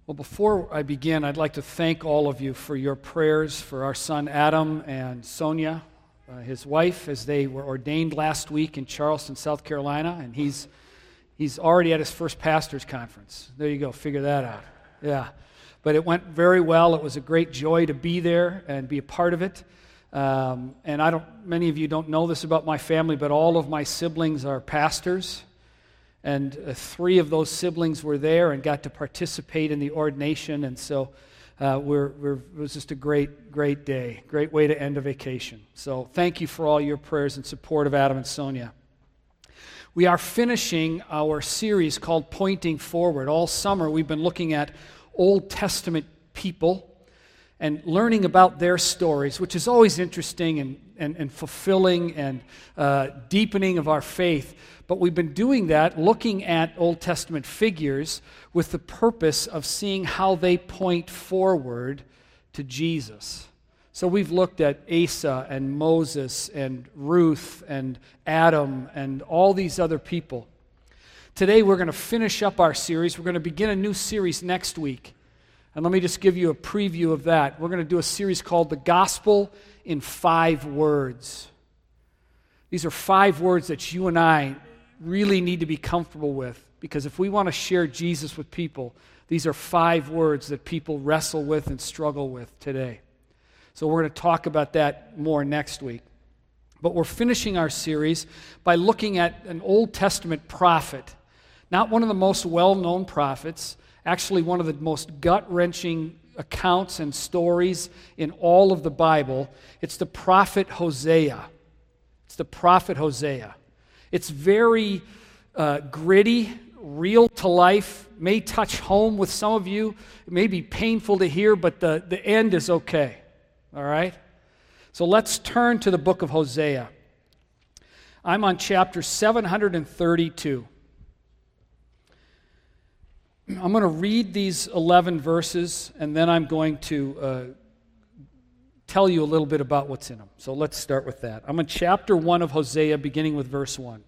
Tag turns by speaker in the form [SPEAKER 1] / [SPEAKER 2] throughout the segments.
[SPEAKER 1] Well, before I begin, I'd like to thank all of you for your prayers for our son Adam and Sonia, his wife, as they were ordained last week in Charleston, South Carolina, and he's already at his first pastor's conference. There you go, figure that out. Yeah, but it went very well. It was a great joy to be there and be a part of it. And many of you don't know this about my family, but all of my siblings are pastors. And 3 of those siblings were there and got to participate in the ordination. And so it was just a great day, great way to end a vacation. So thank you for all your prayers and support of Adam and Sonia. We are finishing our series called Pointing Forward. All summer we've been looking at Old Testament people and learning about their stories, which is always interesting and fulfilling and deepening of our faith. But we've been doing that, looking at Old Testament figures with the purpose of seeing how they point forward to Jesus. So we've looked at Asa and Moses and Ruth and Adam and all these other people. Today we're going to finish up our series. We're going to begin a new series next week. And let me just give you a preview of that. We're going to do a series called The Gospel in 5 Words. These are 5 words that you and I really need to be comfortable with, because if we want to share Jesus with people, these are 5 words that people wrestle with and struggle with today. So we're going to talk about that more next week. But we're finishing our series by looking at an Old Testament prophet, not one of the most well-known prophets, actually one of the most gut-wrenching accounts and stories in all of the Bible. It's the prophet Hosea. It's very gritty, real to life, may touch home with some of you. It may be painful to hear, but the end is okay. All right? So let's turn to the book of Hosea. I'm on chapter 732. I'm going to read these 11 verses, and then I'm going to tell you a little bit about what's in them. So let's start with that. I'm in chapter 1 of Hosea, beginning with verse 1.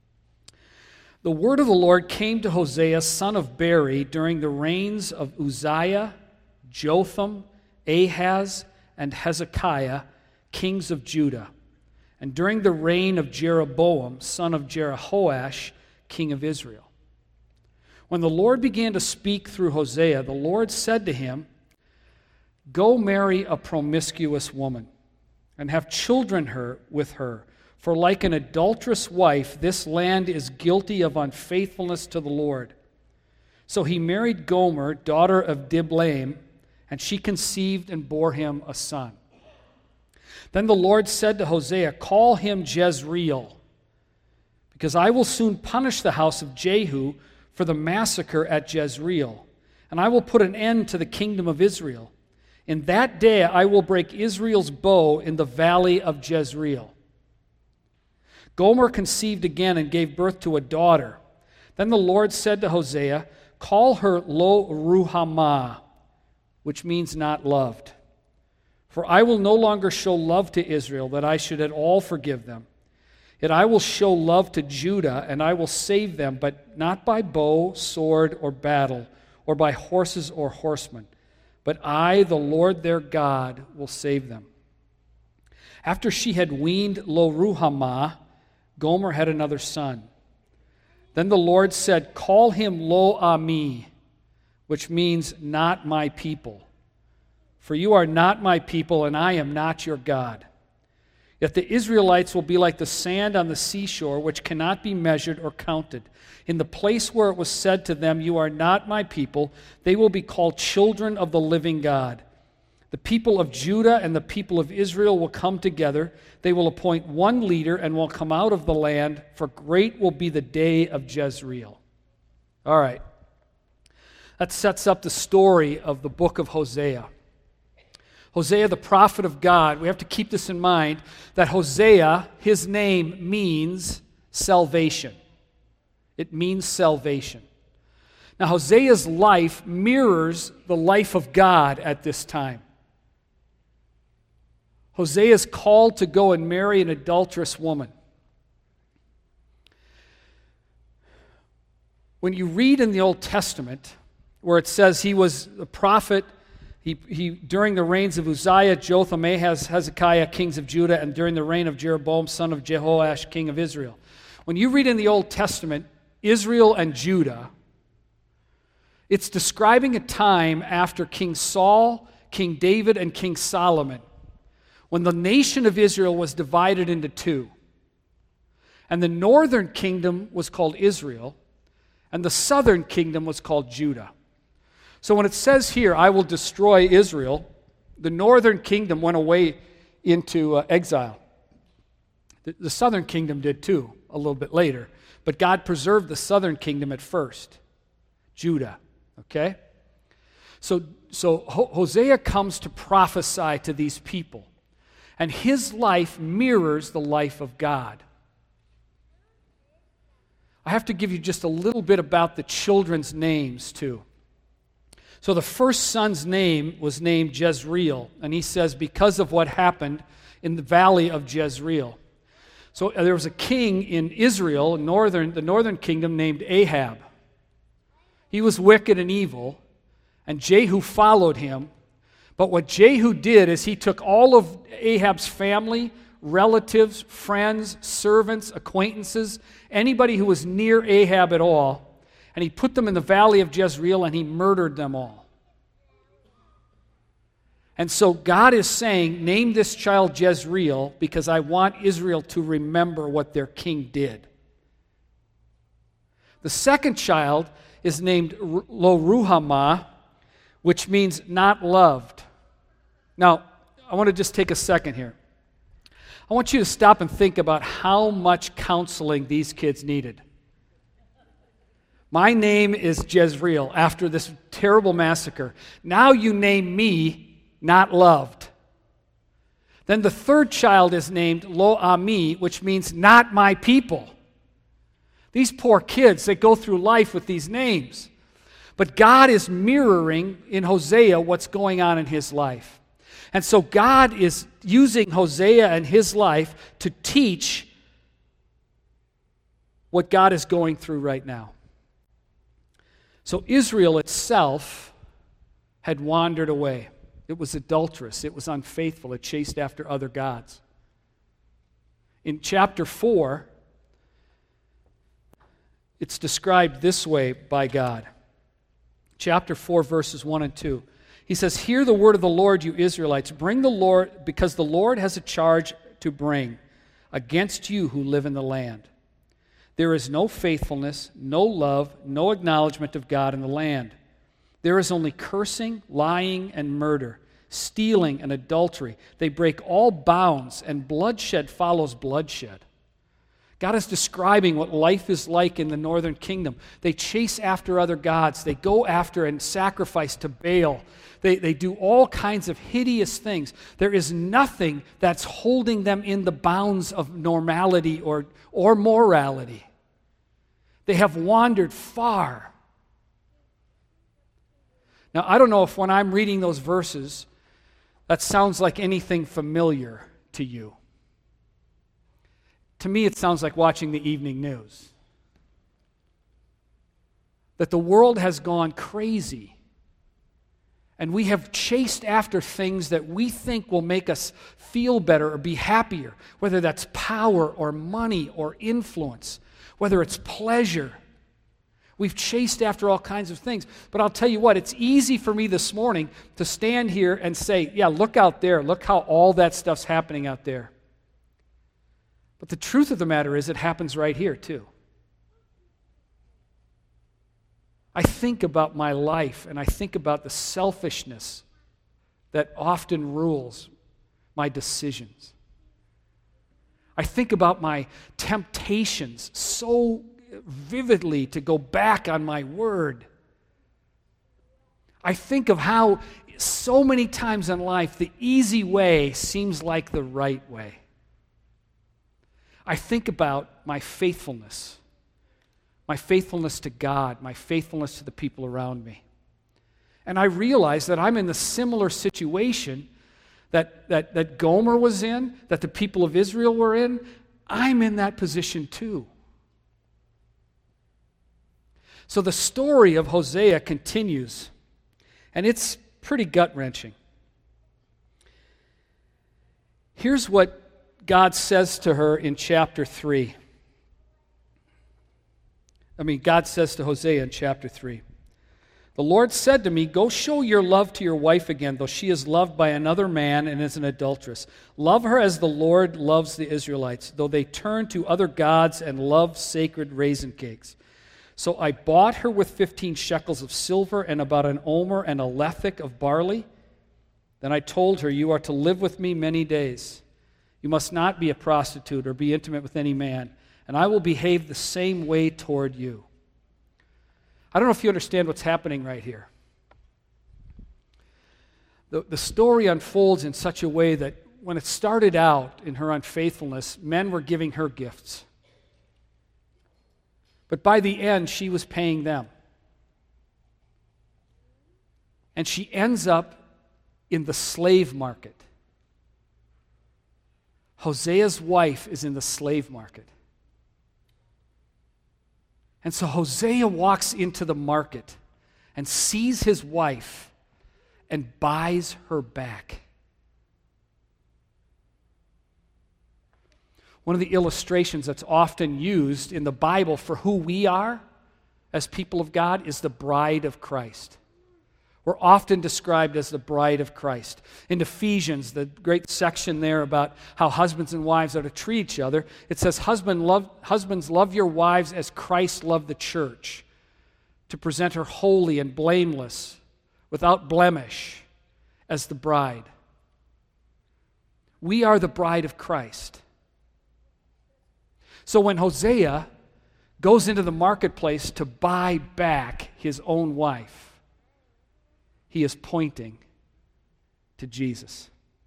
[SPEAKER 1] The word of the Lord came to Hosea, son of Beeri, during the reigns of Uzziah, Jotham, Ahaz, and Hezekiah, kings of Judah, and during the reign of Jeroboam, son of Jehoash, king of Israel. When the Lord began to speak through Hosea, the Lord said to him, "Go marry a promiscuous woman, and have children with her, for like an adulterous wife, this land is guilty of unfaithfulness to the Lord." So he married Gomer, daughter of Diblaim, and she conceived and bore him a son. Then the Lord said to Hosea, "Call him Jezreel, because I will soon punish the house of Jehu for the massacre at Jezreel, and I will put an end to the kingdom of Israel. In that day I will break Israel's bow in the valley of Jezreel." Gomer conceived again and gave birth to a daughter. Then the Lord said to Hosea, "Call her Lo-ruhamah," which means not loved. "For I will no longer show love to Israel, that I should at all forgive them. Yet I will show love to Judah, and I will save them, but not by bow, sword, or battle, or by horses or horsemen. But I, the Lord their God, will save them." After she had weaned Lo-ruhamah, Gomer had another son. Then the Lord said, "Call him Lo-ammi," which means not my people. For you are not my people, and I am not your God. Yet the Israelites will be like the sand on the seashore, which cannot be measured or counted. In the place where it was said to them, "You are not my people," they will be called children of the living God. The people of Judah and the people of Israel will come together. They will appoint one leader and will come out of the land, for great will be the day of Jezreel. All right. That sets up the story of the book of Hosea. Hosea, the prophet of God, we have to keep this in mind, that Hosea, his name means salvation. It means salvation. Now, Hosea's life mirrors the life of God at this time. Hosea is called to go and marry an adulterous woman. When you read in the Old Testament, where it says he was a prophet. He during the reigns of Uzziah, Jotham, Ahaz, Hezekiah, kings of Judah, and during the reign of Jeroboam, son of Jehoash, king of Israel. When you read in the Old Testament, Israel and Judah, it's describing a time after King Saul, King David, and King Solomon, when the nation of Israel was divided into two. And the northern kingdom was called Israel, and the southern kingdom was called Judah. So when it says here, I will destroy Israel, the northern kingdom went away into exile. The southern kingdom did too, a little bit later. But God preserved the southern kingdom at first, Judah. Okay? So Hosea comes to prophesy to these people. And his life mirrors the life of God. I have to give you just a little bit about the children's names too. So the first son's name was named Jezreel, and he says because of what happened in the valley of Jezreel. So there was a king in Israel, the northern kingdom, named Ahab. He was wicked and evil, and Jehu followed him. But what Jehu did is he took all of Ahab's family, relatives, friends, servants, acquaintances, anybody who was near Ahab at all, and he put them in the valley of Jezreel, and he murdered them all. And so God is saying, name this child Jezreel because I want Israel to remember what their king did. The second child is named Lo-ruhamah, which means not loved. Now, I want to just take a second here. I want you to stop and think about how much counseling these kids needed. My name is Jezreel after this terrible massacre. Now you name me not loved. Then the third child is named Lo-ami, which means not my people. These poor kids, they go through life with these names. But God is mirroring in Hosea what's going on in his life. And so God is using Hosea and his life to teach what God is going through right now. So Israel itself had wandered away. It was adulterous. It was unfaithful. It chased after other gods. In chapter 4, it's described this way by God. Chapter 4, verses 1 and 2. He says, "Hear the word of the Lord, you Israelites. Bring the Lord, because the Lord has a charge to bring against you who live in the land. There is no faithfulness, no love, no acknowledgement of God in the land. There is only cursing, lying, and murder, stealing and adultery. They break all bounds, and bloodshed follows bloodshed." God is describing what life is like in the northern kingdom. They chase after other gods. They go after and sacrifice to Baal. They do all kinds of hideous things. There is nothing that's holding them in the bounds of normality or morality. They have wandered far. Now, I don't know if when I'm reading those verses, that sounds like anything familiar to you. To me, it sounds like watching the evening news. That the world has gone crazy. And we have chased after things that we think will make us feel better or be happier, whether that's power or money or influence, whether it's pleasure. We've chased after all kinds of things. But I'll tell you what, it's easy for me this morning to stand here and say, yeah, look out there. Look how all that stuff's happening out there. But the truth of the matter is it happens right here too. I think about my life and I think about the selfishness that often rules my decisions. I think about my temptations so vividly to go back on my word. I think of how so many times in life the easy way seems like the right way. I think about my faithfulness to God, my faithfulness to the people around me. And I realize that I'm in the similar situation that Gomer was in, that the people of Israel were in. I'm in that position too. So the story of Hosea continues, and it's pretty gut-wrenching. Here's what God says to her in chapter 3. God says to Hosea in chapter 3. The Lord said to me, go show your love to your wife again, though she is loved by another man and is an adulteress. Love her as the Lord loves the Israelites, though they turn to other gods and love sacred raisin cakes. So I bought her with 15 shekels of silver and about an omer and a lethek of barley. Then I told her, you are to live with me many days. You must not be a prostitute or be intimate with any man, and I will behave the same way toward you. I don't know if you understand what's happening right here. The story unfolds in such a way that when it started out in her unfaithfulness, men were giving her gifts. But by the end, she was paying them. And she ends up in the slave market. Hosea's wife is in the slave market. And so Hosea walks into the market and sees his wife and buys her back. One of the illustrations that's often used in the Bible for who we are as people of God is the bride of Christ. We're often described as the bride of Christ. In Ephesians, the great section there about how husbands and wives are to treat each other, it says, husbands, love your wives as Christ loved the church, to present her holy and blameless, without blemish, as the bride. We are the bride of Christ. So when Hosea goes into the marketplace to buy back his own wife, he is pointing to Jesus.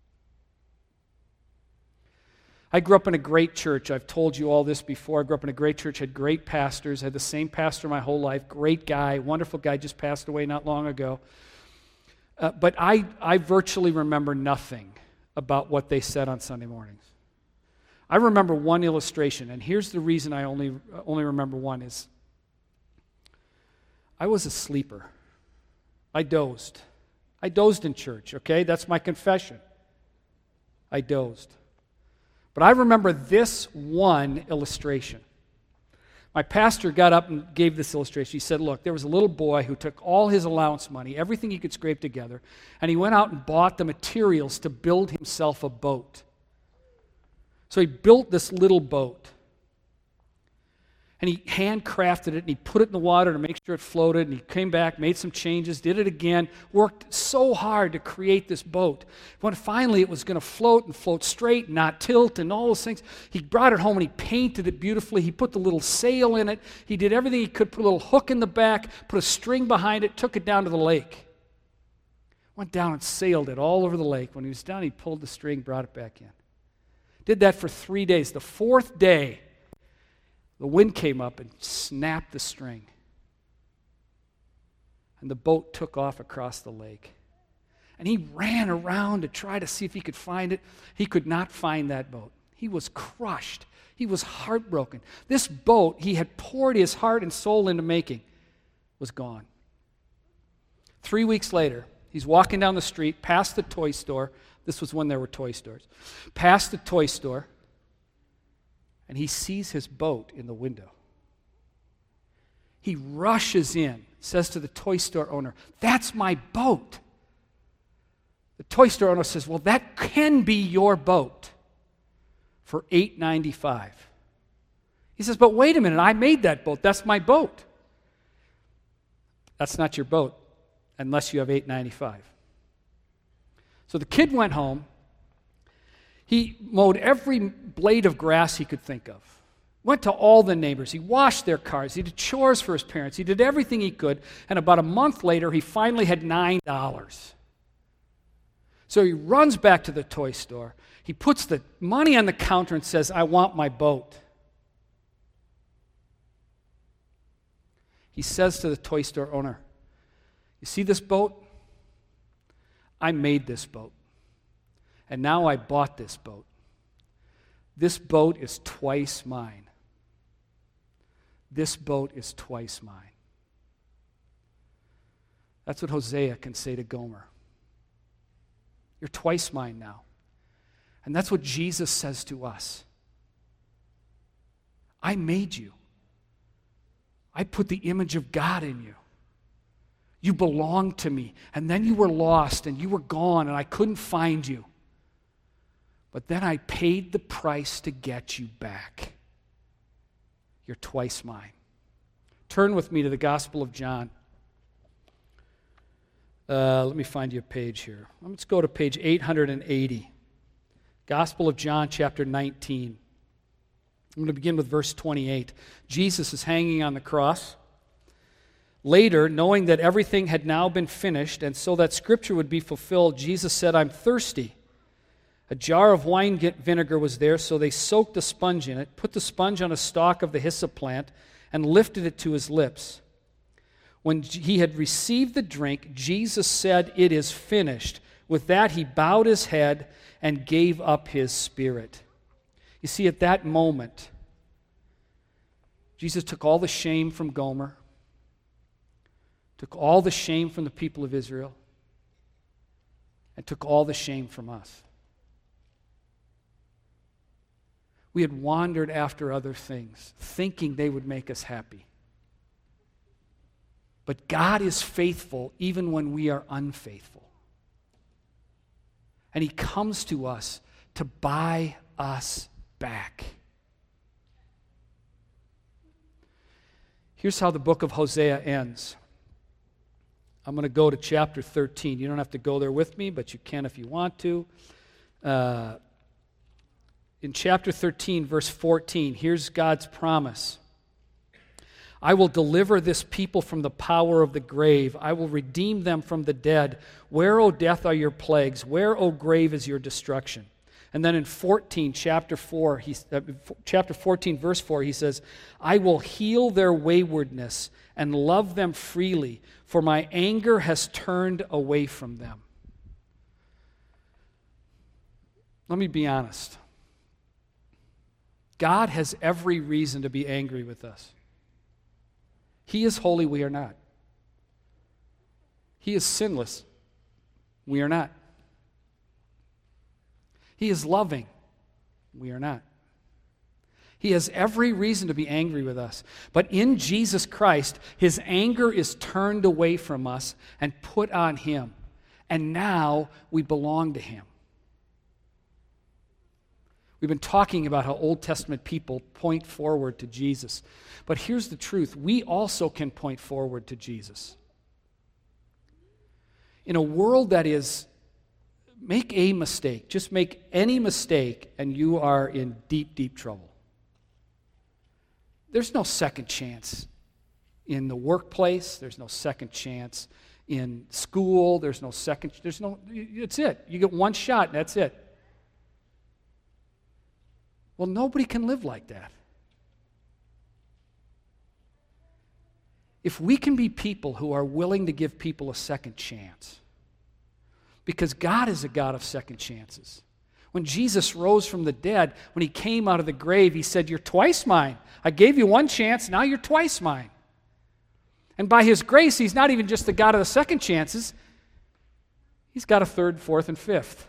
[SPEAKER 1] I grew up in a great church. I've told you all this before. I grew up in a great church, had great pastors, had the same pastor my whole life, great guy, wonderful guy, just passed away not long ago. But I virtually remember nothing about what they said on Sunday mornings. I remember one illustration, and here's the reason I only remember one is I was a sleeper. I dozed. I dozed in church, okay? That's my confession. I dozed. But I remember this one illustration. My pastor got up and gave this illustration. He said, look, there was a little boy who took all his allowance money, everything he could scrape together, and he went out and bought the materials to build himself a boat. So he built this little boat. And he handcrafted it, and he put it in the water to make sure it floated, and he came back, made some changes, did it again, worked so hard to create this boat. When finally it was going to float and float straight and not tilt and all those things, he brought it home and he painted it beautifully. He put the little sail in it. He did everything he could, put a little hook in the back, put a string behind it, took it down to the lake. Went down and sailed it all over the lake. When he was done, he pulled the string, brought it back in. Did that for 3 days. The fourth day, the wind came up and snapped the string. And the boat took off across the lake. And he ran around to try to see if he could find it. He could not find that boat. He was crushed. He was heartbroken. This boat he had poured his heart and soul into making was gone. 3 weeks later, he's walking down the street past the toy store. This was when there were toy stores. Past the toy store. And he sees his boat in the window. He rushes in, says to the toy store owner, "That's my boat." The toy store owner says, "Well, that can be your boat for $8.95. He says, "But wait a minute, I made that boat. That's my boat." "That's not your boat unless you have $8.95. So the kid went home. He mowed every blade of grass he could think of. Went to all the neighbors. He washed their cars. He did chores for his parents. He did everything he could. And about a month later, he finally had $9. So he runs back to the toy store. He puts the money on the counter and says, "I want my boat." He says to the toy store owner, "You see this boat? I made this boat. And now I bought this boat. This boat is twice mine. This boat is twice mine." That's what Hosea can say to Gomer. You're twice mine now. And that's what Jesus says to us. I made you. I put the image of God in you. You belong to me. And then you were lost and you were gone and I couldn't find you. But then I paid the price to get you back. You're twice mine. Turn with me to the Gospel of John. Let me find you a page here. Let's go to page 880. Gospel of John, chapter 19. I'm going to begin with verse 28. Jesus is hanging on the cross. Later, knowing that everything had now been finished, and so that Scripture would be fulfilled, Jesus said, I'm thirsty. A jar of wine vinegar was there, so they soaked a sponge in it, put the sponge on a stalk of the hyssop plant, and lifted it to his lips. When he had received the drink, Jesus said, it is finished. With that, he bowed his head and gave up his spirit. You see, at that moment, Jesus took all the shame from Gomer, took all the shame from the people of Israel, and took all the shame from us. We had wandered after other things, thinking they would make us happy. But God is faithful even when we are unfaithful. And he comes to us to buy us back. Here's how the book of Hosea ends. I'm going to go to chapter 13. You don't have to go there with me, but you can if you want to. In chapter 13, verse 14, here's God's promise. I will deliver this people from the power of the grave. I will redeem them from the dead. Where, O death, are your plagues? Where, O grave, is your destruction? And then in chapter 14, verse 4, he says, I will heal their waywardness and love them freely, for my anger has turned away from them. Let me be honest. God has every reason to be angry with us. He is holy, we are not. He is sinless, we are not. He is loving, we are not. He has every reason to be angry with us. But in Jesus Christ, his anger is turned away from us and put on him. And now we belong to him. We've been talking about how Old Testament people point forward to Jesus. But here's the truth. We also can point forward to Jesus. In a world that is, make a mistake, just make any mistake, and you are in deep, deep trouble. There's no second chance in the workplace. There's no second chance in school. It's it. You get one shot, and that's it. Well, nobody can live like that. If we can be people who are willing to give people a second chance, because God is a God of second chances. When Jesus rose from the dead, when he came out of the grave, he said, you're twice mine. I gave you one chance, now you're twice mine. And by his grace, he's not even just the God of the second chances. He's got a third, fourth, and fifth.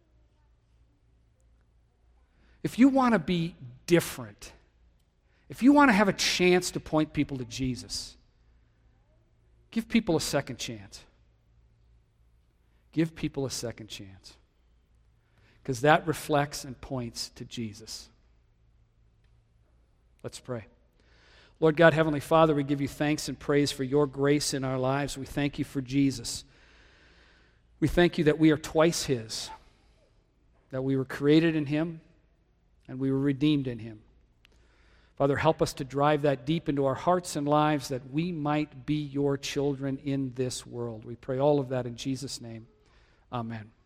[SPEAKER 1] If you want to be different, if you want to have a chance to point people to Jesus, give people a second chance. Give people a second chance. Because that reflects and points to Jesus. Let's pray. Lord God, Heavenly Father, we give you thanks and praise for your grace in our lives. We thank you for Jesus. We thank you that we are twice his, that we were created in him, and we were redeemed in him. Father, help us to drive that deep into our hearts and lives that we might be your children in this world. We pray all of that in Jesus' name. Amen.